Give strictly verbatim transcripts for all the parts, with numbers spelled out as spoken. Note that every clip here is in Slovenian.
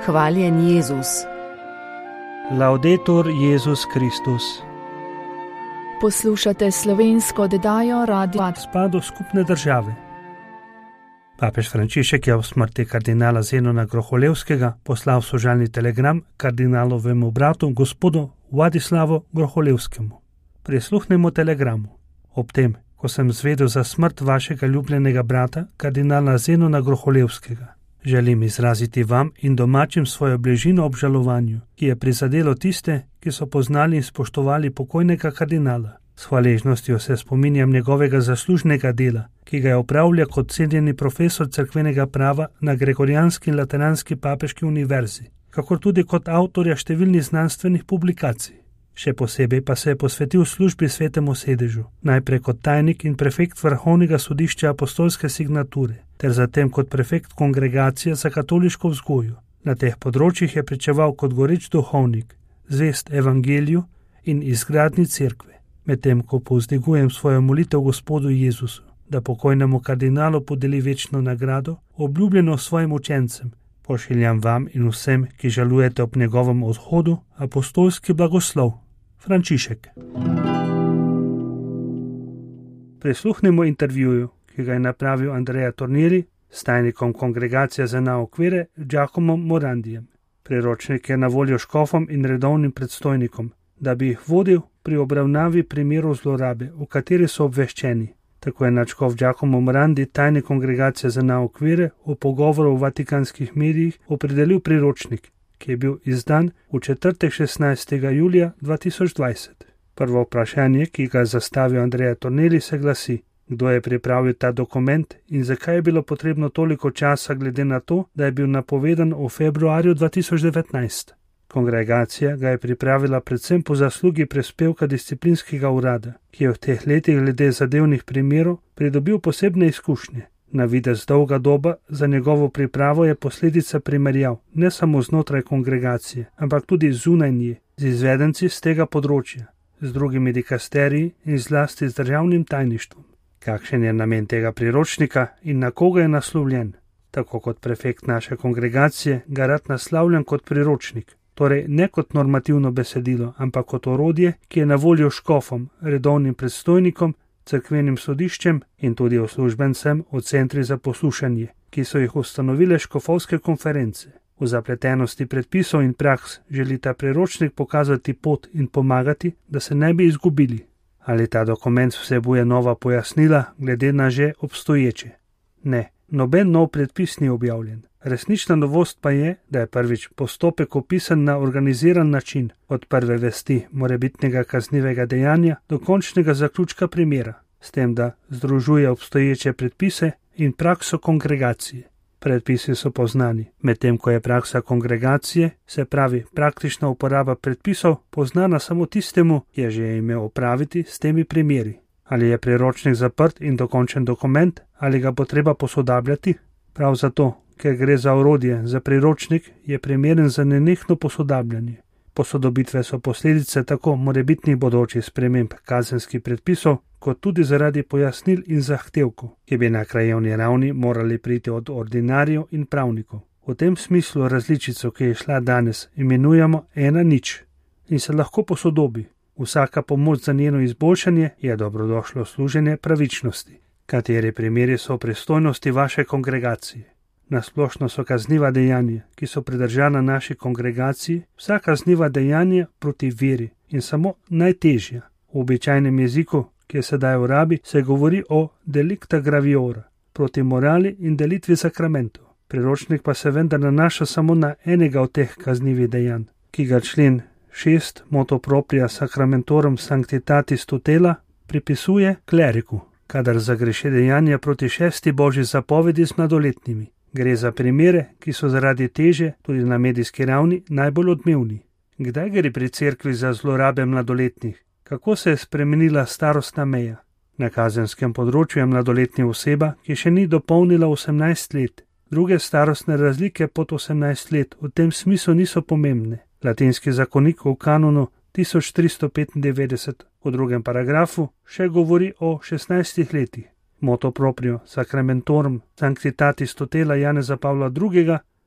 Hvaljen Jezus. Laudetur Jezus Kristus. Poslušate slovensko oddajo Radia Spado skupne države. Papež Frančišek je v smrti kardinala Zenona Groholevskega poslal sožalni telegram kardinalovemu bratu gospodu Vladislavu Groholevskemu. Prisluhnemo telegramu. Ob tem, ko sem zvedel za smrt vašega ljubljenega brata, kardinala Zenona Groholevskega, želim izraziti vam in domačim svojo bližino obžalovanju, ki je prizadelo tiste, ki so poznali in spoštovali pokojnega kardinala. S hvaležnostjo se spominjam njegovega zaslužnega dela, ki ga je opravljal kot cenjeni profesor cerkvenega prava na Gregorijanski in Lateranski papeški univerzi, kakor tudi kot avtorja številnih znanstvenih publikacij. Še posebej pa se je posvetil službi svetemu sedežu, najprej kot tajnik in prefekt Vrhovnega sodišča apostolske signature, ter zatem kot prefekt kongregacije za katoliško vzgojo. Na teh področjih je pričeval kot goreč duhovnik, zvest evangeliju in izgradnji cerkve. Medtem ko povzdigujem svojo molitev Gospodu Jezusu, da pokojnemu kardinalu podeli večno nagrado, obljubljeno svojim učencem, pošiljam vam in vsem, ki žalujete ob njegovem odhodu, apostolski blagoslov. Frančišek. Prisluhnimo intervjuju, ki ga je napravil Andrea Tornieri s tajnikom kongregacije za naukvire Giacomom Morandijem. Priročnik je na voljo škofom in redovnim predstojnikom, da bi jih vodil pri obravnavi primerov zlorabe, v kateri so obveščeni. Tako je nadškof Giacomo Morandi, tajnik kongregacije za naukvire, v pogovoru v vatikanskih medijih opredelil priročnik, ki je bil izdan v četrtek šestnajstega julija dva tisoč dvajset. Prvo vprašanje, ki ga zastavil Andrea Tornieri, se glasi: kdo je pripravil ta dokument in zakaj je bilo potrebno toliko časa glede na to, da je bil napovedan v februarju dva tisoč devetnajst. Kongregacija ga je pripravila predvsem po zaslugi prispevka disciplinskega urada, ki je v teh letih glede zadevnih primerov pridobil posebne izkušnje. Na videz dolga doba za njegovo pripravo je posledica primerjav ne samo znotraj kongregacije, ampak tudi zunaj nje, z izvedenci z tega področja, z drugimi dikasteriji in zlasti z državnim tajništvom. Kakšen je namen tega priročnika in na koga je naslovljen? Tako kot prefekt naše kongregacije ga rad naslavljam kot priročnik, torej ne kot normativno besedilo, ampak kot orodje, ki je na voljo škofom, redovnim predstojnikom, cerkvenim sodiščem in tudi uslužbencem v centri za poslušanje, ki so jih ustanovile škofovske konference. V zapletenosti predpisov in praks želi ta priročnik pokazati pot in pomagati, da se ne bi izgubili. Ali ta dokument vsebuje nova pojasnila glede na že obstoječe? Ne, noben nov predpis ni objavljen. Resnična novost pa je, da je prvič postopek opisan na organiziran način, od prve vesti morebitnega kaznivega dejanja do končnega zaključka primera, s tem, da združuje obstoječe predpise in prakso kongregacije. Predpisi so poznani, medtem ko je praksa kongregacije, se pravi praktična uporaba predpisov, poznana samo tistemu, ki je že imel opraviti s temi primeri. Ali je priročnik zaprt in dokončen dokument, ali ga bo treba posodabljati? Prav zato, ker gre za orodje, za priročnik, je primeren za nenehno posodabljanje. Posodobitve so posledice tako morebitnih bodočih sprememb kazenskih predpisov, kot tudi zaradi pojasnil in zahtevkov, ki bi na krajevni ravni morali priti od ordinarjev in pravnikov. V tem smislu različico, ki je šla danes, imenujemo ena nič in se lahko posodobi. Vsaka pomoč za njeno izboljšanje je dobrodošlo služenje pravičnosti. Kateri primeri so v pristojnosti vaše kongregacije? Nasplošno so kazniva dejanja, ki so pridržana naši kongregaciji, vsa kazniva dejanja proti veri in samo najtežja. V običajnem jeziku, ki je sedaj v rabi, se govori o delicta graviora, proti morali in delitvi sakramentov. Priročnik pa se vendar nanaša samo na enega od teh kaznivih dejanj, ki ga člen šest motu propria sacramentorum sanctitatis tutela pripisuje kleriku, kadar zagreši dejanja proti šesti božji zapovedi z mladoletnimi. Gre za primere, ki so zaradi teže, tudi na medijski ravni, najbolj odmevni. Kdaj gre pri cerkvi za zlorabe mladoletnih? Kako se je spremenila starostna meja? Na kazenskem področju je mladoletna oseba, ki še ni dopolnila osemnajst let. Druge starostne razlike pod osemnajst let v tem smislu niso pomembne. Latinski zakonik v kanonu tisoč tristo petindevetdeset v drugem paragrafu še govori o šestnajstih letih. Moto proprio sacramentorum sanctitatis tutela Janeza Pavla drugega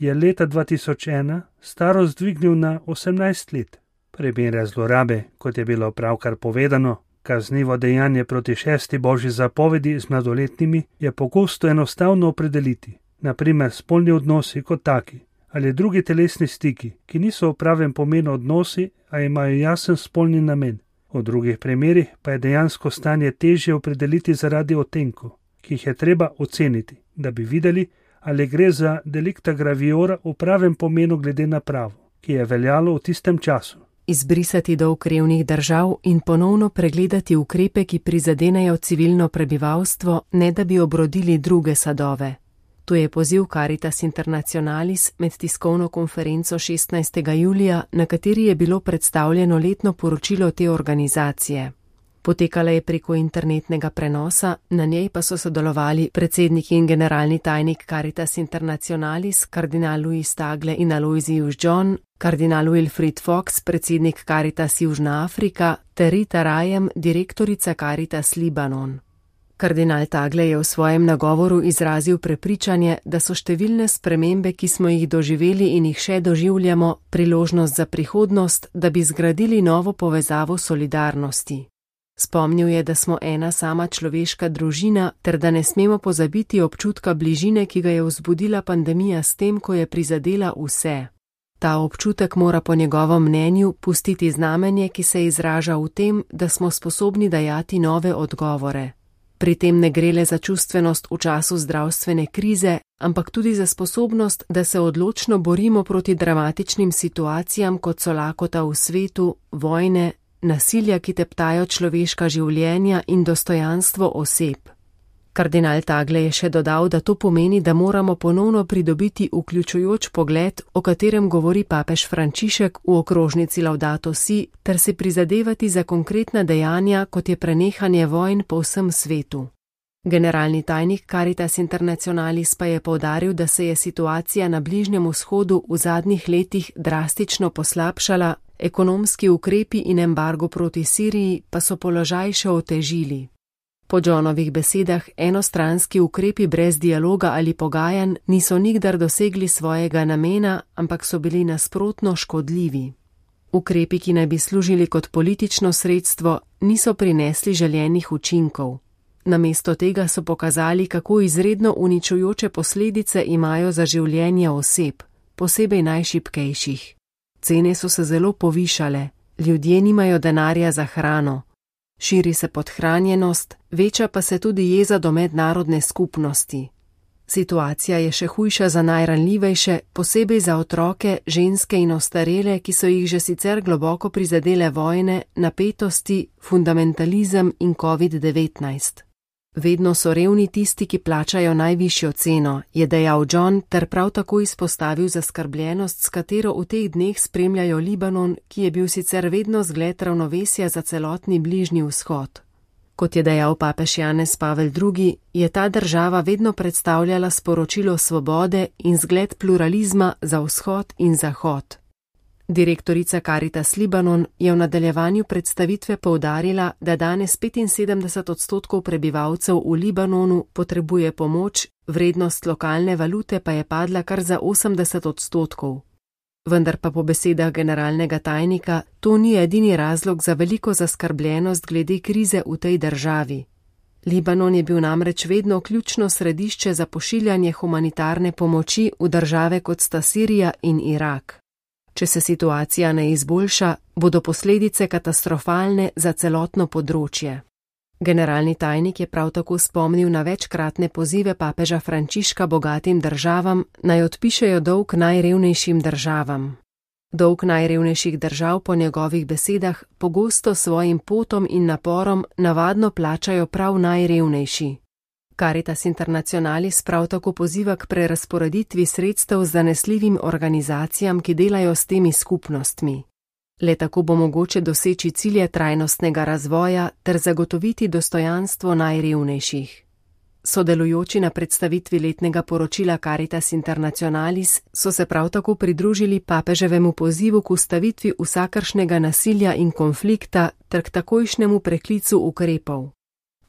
je leta dva tisoč ena starost dvignil na osemnajst let. Primere zlorabe, kot je bilo pravkar povedano, kaznivo dejanje proti šesti božji zapovedi z mladoletnimi, je pogosto enostavno opredeliti, na primer spolni odnosi kot taki ali drugi telesni stiki, ki niso v pravem pomenu odnosi, a imajo jasen spolni namen. V drugih primerih pa je dejansko stanje težje opredeliti zaradi odtenkov, ki jih je treba oceniti, da bi videli, ali gre za delicta graviora v pravem pomenu glede na pravo, ki je veljalo v tistem času. Izbrisati dolg revnih držav in ponovno pregledati ukrepe, ki prizadenejo civilno prebivalstvo, ne da bi obrodili druge sadove. To je poziv Caritas Internationalis med tiskovno konferenco šestnajstega julija, na kateri je bilo predstavljeno letno poročilo te organizacije. Potekala je preko internetnega prenosa, na njej pa so sodelovali predsednik in generalni tajnik Caritas Internationalis, kardinal Luis Tagle in Aloysius John, kardinal Wilfried Fox, predsednik Caritas Južna Afrika, ter Rita Rajem, direktorica Caritas Libanon. Kardinal Tagle je v svojem nagovoru izrazil prepričanje, da so številne spremembe, ki smo jih doživeli in jih še doživljamo, priložnost za prihodnost, da bi zgradili novo povezavo solidarnosti. Spomnil je, da smo ena sama človeška družina, ter da ne smemo pozabiti občutka bližine, ki ga je vzbudila pandemija s tem, ko je prizadela vse. Ta občutek mora po njegovem mnenju pustiti znamenje, ki se izraža v tem, da smo sposobni dajati nove odgovore. Pri tem ne gre le za čustvenost v času zdravstvene krize, ampak tudi za sposobnost, da se odločno borimo proti dramatičnim situacijam, kot so lakota v svetu, vojne, nasilja, ki teptajo človeška življenja in dostojanstvo oseb. Kardinal Tagle je še dodal, da to pomeni, da moramo ponovno pridobiti vključujoč pogled, o katerem govori papež Frančišek v okrožnici Laudato Si, ter se prizadevati za konkretna dejanja, kot je prenehanje vojn po vsem svetu. Generalni tajnik Caritas Internationalis pa je poudaril, da se je situacija na Bližnjem vzhodu v zadnjih letih drastično poslabšala, ekonomski ukrepi in embargo proti Siriji pa so položaj še otežili. Po Johnovih besedah, enostranski ukrepi brez dialoga ali pogajanj niso nikdar dosegli svojega namena, ampak so bili nasprotno škodljivi. Ukrepi, ki naj bi služili kot politično sredstvo, niso prinesli želenih učinkov. Namesto tega so pokazali, kako izredno uničujoče posledice imajo za življenje oseb, posebej najšibkejših. Cene so se zelo povišale, ljudje nimajo denarja za hrano. Širi se podhranjenost, veča pa se tudi jeza do mednarodne skupnosti. Situacija je še hujša za najranljivejše, posebej za otroke, ženske in ostarele, ki so jih že sicer globoko prizadele vojne, napetosti, fundamentalizem in covid devetnajst. Vedno so revni tisti, ki plačajo najvišjo ceno, je dejal John, ter prav tako izpostavil zaskrbljenost, s katero v teh dneh spremljajo Libanon, ki je bil sicer vedno zgled ravnovesja za celotni Bližnji vzhod. Kot je dejal papež Janez Pavel drugi, je ta država vedno predstavljala sporočilo svobode in zgled pluralizma za vzhod in zahod. Direktorica Caritas Libanon je v nadaljevanju predstavitve poudarila, da danes petinsedemdeset odstotkov prebivalcev v Libanonu potrebuje pomoč, vrednost lokalne valute pa je padla kar za osemdeset odstotkov. Vendar pa po besedah generalnega tajnika to ni edini razlog za veliko zaskrbljenost glede krize v tej državi. Libanon je bil namreč vedno ključno središče za pošiljanje humanitarne pomoči v države kot sta Sirija in Irak. Če se situacija ne izboljša, bodo posledice katastrofalne za celotno področje. Generalni tajnik je prav tako spomnil na večkratne pozive papeža Frančiška bogatim državam, naj odpišejo dolg najrevnejšim državam. Dolg najrevnejših držav po njegovih besedah pogosto svojim potom in naporom navadno plačajo prav najrevnejši. Caritas Internationalis prav tako poziva k prerazporeditvi sredstev z zanesljivim organizacijam, ki delajo s temi skupnostmi. Le tako bo mogoče doseči cilje trajnostnega razvoja ter zagotoviti dostojanstvo najrevnejših. Sodelujoči na predstavitvi letnega poročila Caritas Internationalis so se prav tako pridružili papeževemu pozivu k ustavitvi vsakršnega nasilja in konflikta ter k takojšnjemu preklicu ukrepov.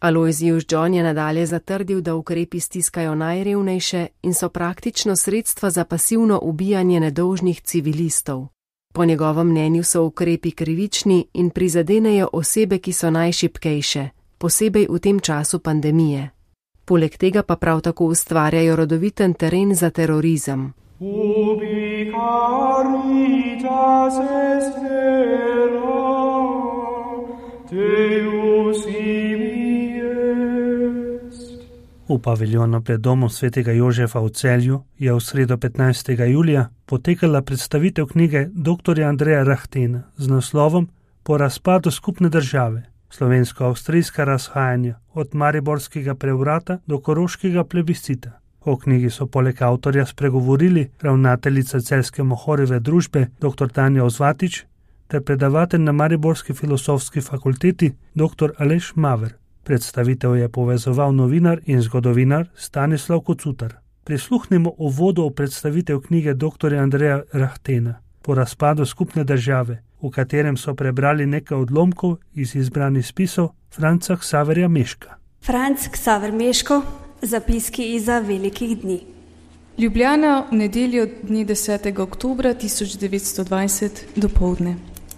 Alojzijus John je nadalje zatrdil, da ukrepi stiskajo najrevnejše in so praktično sredstva za pasivno ubijanje nedolžnih civilistov. Po njegovem mnenju so ukrepi krivični in prizadenejo osebe, ki so najšibkejše, posebej v tem času pandemije. Poleg tega pa prav tako ustvarjajo rodoviten teren za terorizem. Ubi caritas est vera, Deus ibi est. V paviljonu pred domom svetega Jožefa v Celju je v sredo petnajstega julija potekala predstavitev knjige doktorja Andreja Rahtena z naslovom Po razpadu skupne države, slovensko-avstrijska razhajanja od mariborskega prevrata do koroškega plebiscita. O knjigi so poleg avtorja spregovorili ravnateljica Celjske Mohorjeve družbe dr. Tanja Ozvatič ter predavatelj na Mariborski filozofski fakulteti dr. Aleš Maver. Predstavitev je povezoval novinar in zgodovinar Stanislav Kocutar. Prisluhnimo uvodu v predstavitev knjige doktorja Andreja Rahtena Po razpadu skupne države, v katerem so prebrali nekaj odlomkov iz izbranih spisov Franca Ksaverja Meška. Franc Ksaver Meško, zapiski iza velikih dni. Ljubljana v nedeljo dne desetega oktobra tisoč devetsto dvajset dopoldne.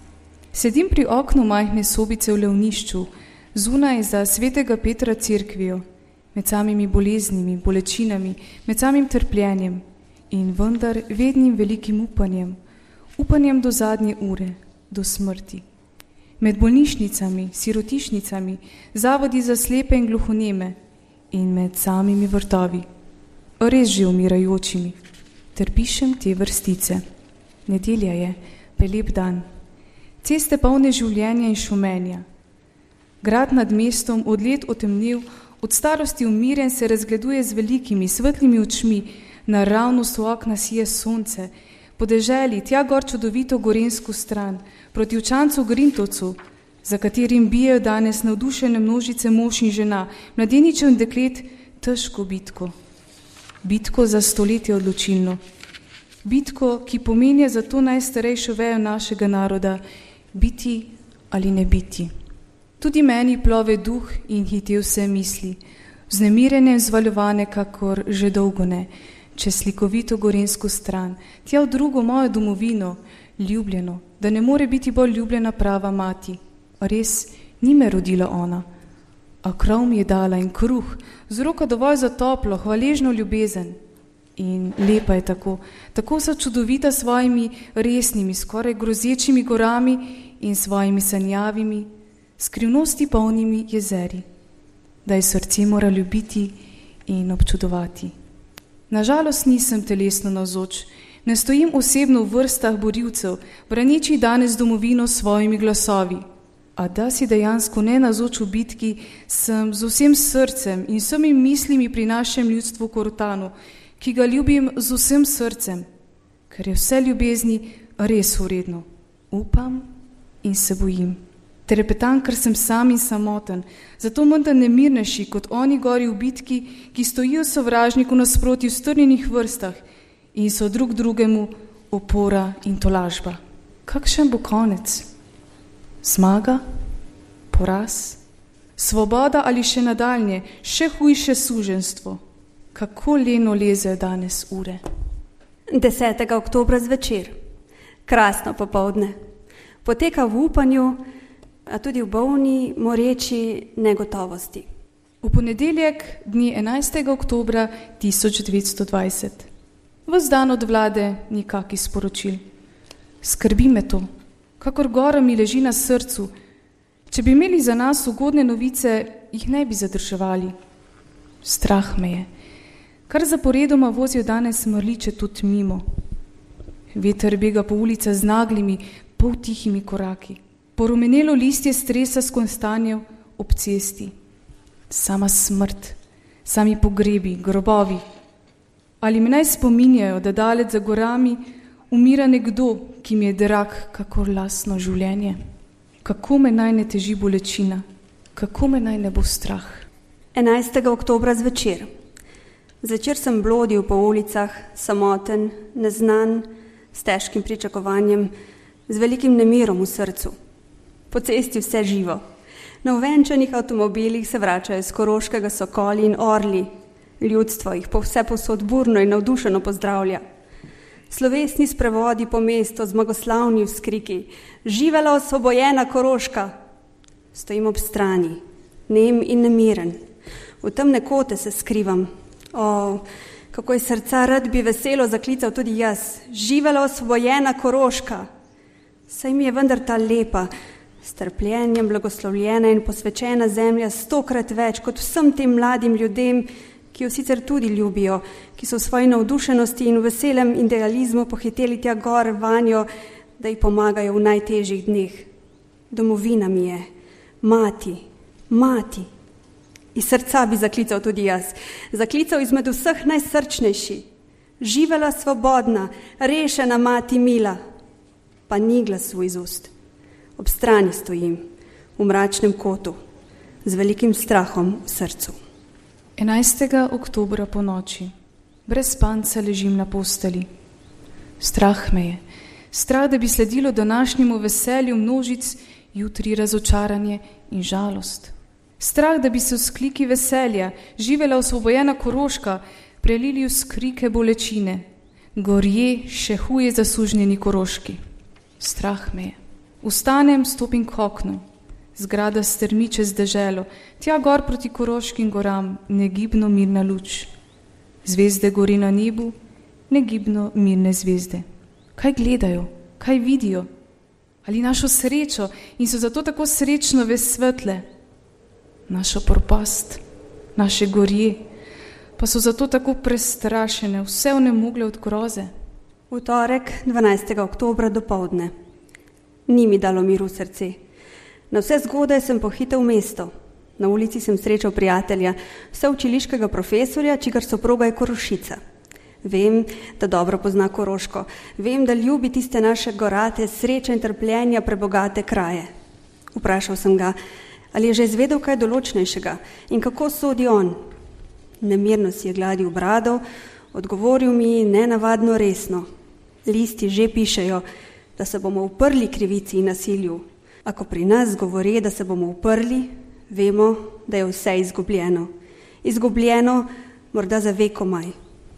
Sedim pri oknu majhne sobice v Levnišču, zunaj za svetega Petra cerkvijo, med samimi boleznimi, bolečinami, med samim trpljenjem in vendar vednim velikim upanjem, upanjem do zadnje ure, do smrti. Med bolnišnicami, sirotišnicami, zavodi za slepe in gluhoneme in med samimi vrtovi, res že umirajočimi, ter pišem te vrstice. Nedelja je, pelep dan, ceste polne življenja in šumenja. Grad nad mestom, od let otemnil, od starosti umirjen, se razgleduje z velikimi, svetlimi očmi, naravnost v okna sije sonce, po deželi, tja gor čudovito gorensko stran, proti učancu Grintovcu, za katerim bijejo danes navdušene množice mož in žena, mladeničev in deklet, težko bitko. Bitko za stoletje odločilno. Bitko, ki pomenja za to najstarejšo vejo našega naroda, biti ali ne biti. Tudi meni plove duh in hiti vse misli, vznemirjene in zvaljovane, kakor že dolgo ne, čez slikovito gorensko stran, tja v drugo mojo domovino, ljubljeno, da ne more biti bolj ljubljena prava mati. A res ni me rodila ona, a krov mi je dala in kruh, z roko dovolj za toplo, hvaležno ljubezen. In lepa je tako, tako so čudovita svojimi resnimi, skoraj grozečimi gorami in svojimi sanjavimi, skrivnosti polnimi jezeri, da je srce mora ljubiti in občudovati. Nažalost nisem telesno navzoč, ne stojim osebno v vrstah borilcev, braniči danes domovino s svojimi glasovi, a da si dejansko ne navzoč v bitki, sem z vsem srcem in vsemi mislimi pri našem ljudstvu Korotanu, ki ga ljubim z vsem srcem, ker je vse ljubezni res vredno. Upam in se bojim. Trepetan, ker sem sam in samoten, zato menda nemirnejši kot oni gori v bitki, ki stojijo sovražniku nasproti v strnjenih vrstah in so drug drugemu opora in tolažba. Kakšen bo konec? Zmaga? Poraz? Svoboda ali še nadaljnje, še hujše suženstvo? Kako leno lezejo danes ure? desetega oktobra zvečer, krasno popoldne, poteka v upanju, a tudi v bolni, moreči negotovosti. V ponedeljek, dni enajstega oktobra tisoč devetsto dvajset. Ves dan od vlade nikakih sporočil. Skrbi me to, kakor gora mi leži na srcu. Če bi imeli za nas ugodne novice, jih ne bi zadrževali. Strah me je. Kar zaporedoma vozijo danes mrliče tudi mimo. Veter bega po ulicah z naglimi, poltihimi koraki. Porumenelo listje stresa s konstanjev ob cesti. Sama smrt, sami pogrebi, grobovi. Ali me naj spominjajo, da dalec za gorami umira nekdo, ki mi je drag kakor lastno življenje? Kako me naj ne teži bolečina? Kako me naj ne bo strah? enajstega oktobra zvečer. Zvečer sem blodil po ulicah, samoten, neznan, s težkim pričakovanjem, z velikim nemirom v srcu. Po cesti vse živo. Na uvenčanih avtomobilih se vračajo iz Koroškega sokoli in orli. Ljudstvo jih po vse posod burno in navdušeno pozdravlja. Slovesni sprevodi po mestu, zmagoslavni vzkriki: "Živela osvobojena Koroška!" Stojim ob strani, nem in nemiren. V temne kote se skrivam. O, kako je srca, rad bi veselo zaklical tudi jaz: "Živela osvobojena Koroška!" Saj mi je vendar ta lepa, s trpljenjem blagoslovljena in posvečena zemlja stokrat več kot vsem tem mladim ljudem, ki jo sicer tudi ljubijo, ki so v svoji navdušenosti in v veselem idealizmu pohiteli tja gor vanjo, da ji pomagajo v najtežjih dneh. Domovina mi je, mati, mati. Iz srca bi zaklical tudi jaz, zaklical izmed vseh najsrčnejši: "Živela svobodna, rešena mati mila!" Pa ni glasu iz ust. Ob strani stojim, v mračnem kotu, z velikim strahom v srcu. enajstega oktobra po noči, brez spanca ležim na posteli. Strah me je, strah, da bi sledilo današnjemu veselju množic jutri razočaranje in žalost. Strah, da bi se vzkliki veselja, živela osvobojena Koroška, prelili v skrike bolečine, gorje še huje zasužnjeni Koroški. Strah me je. Vstanem, stopim k oknu. Zgrada strmi čez deželo, tja gor proti Koroškim goram, negibno mirna luč. Zvezde gori na nebu, negibno mirne zvezde. Kaj gledajo, kaj vidijo? Ali našo srečo in so zato tako srečno ves svetle? Našo propast, naše gorje, pa so zato tako prestrašene, vse onemogle od groze. V torek, dvanajstega oktobra dopoldne. Ni mi dalo miru v srce. Na vse zgodaj sem pohitel v mesto. Na ulici sem srečal prijatelja, vseučiliškega profesorja, čigar soproga je Korošica. Vem, da dobro pozna Koroško. Vem, da ljubi tiste naše gorate, sreče in trpljenja prebogate kraje. Vprašal sem ga, ali je že izvedel kaj določnejšega in kako sodi on. Nemirno si je gladil brado, odgovoril mi nenavadno resno. Listi že pišejo, da se bomo uprli krivici in nasilju. A ko pri nas govori, da se bomo uprli, vemo, da je vse izgubljeno. Izgubljeno morda za vekomaj.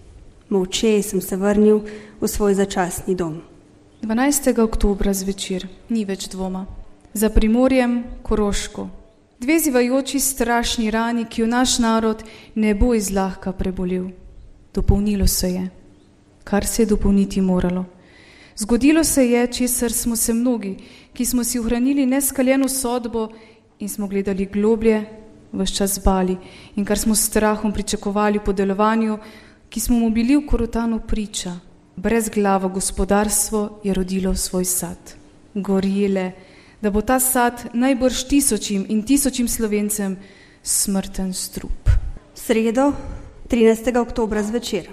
Molče sem se vrnil v svoj začasni dom. dvanajstega oktobra zvečer, ni več dvoma. Za Primorjem Koroško. Dve zivajoči strašni rani, ki jo naš narod ne bo izlahka prebolel. Dopolnilo se je, kar se je dopolniti moralo. Zgodilo se je, česar smo se mnogi, ki smo si ohranili neskaljeno sodbo in smo gledali globlje, ves čas bali, in kar smo s strahom pričakovali po delovanju, ki smo mu bili v Korotanu priča. Brezglavo gospodarstvo je rodilo svoj sad. Gorjele, da bo ta sad najbrž tisočim in tisočim Slovencem smrten strup. Sredo, trinajstega oktobra zvečer.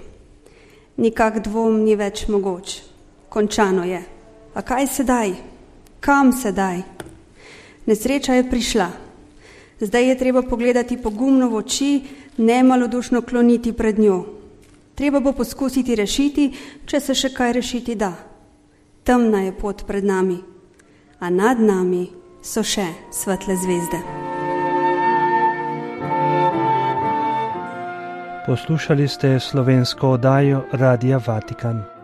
Nikak dvom ni več mogoč. Končano je. A kaj sedaj? Kam sedaj? Nesreča je prišla. Zdaj je treba pogledati pogumno v oči, ne malodušno kloniti pred njo. Treba bo poskusiti rešiti, če se še kaj rešiti da. Temna je pot pred nami, a nad nami so še svetle zvezde. Poslušali ste slovensko oddajo Radia Vatikan.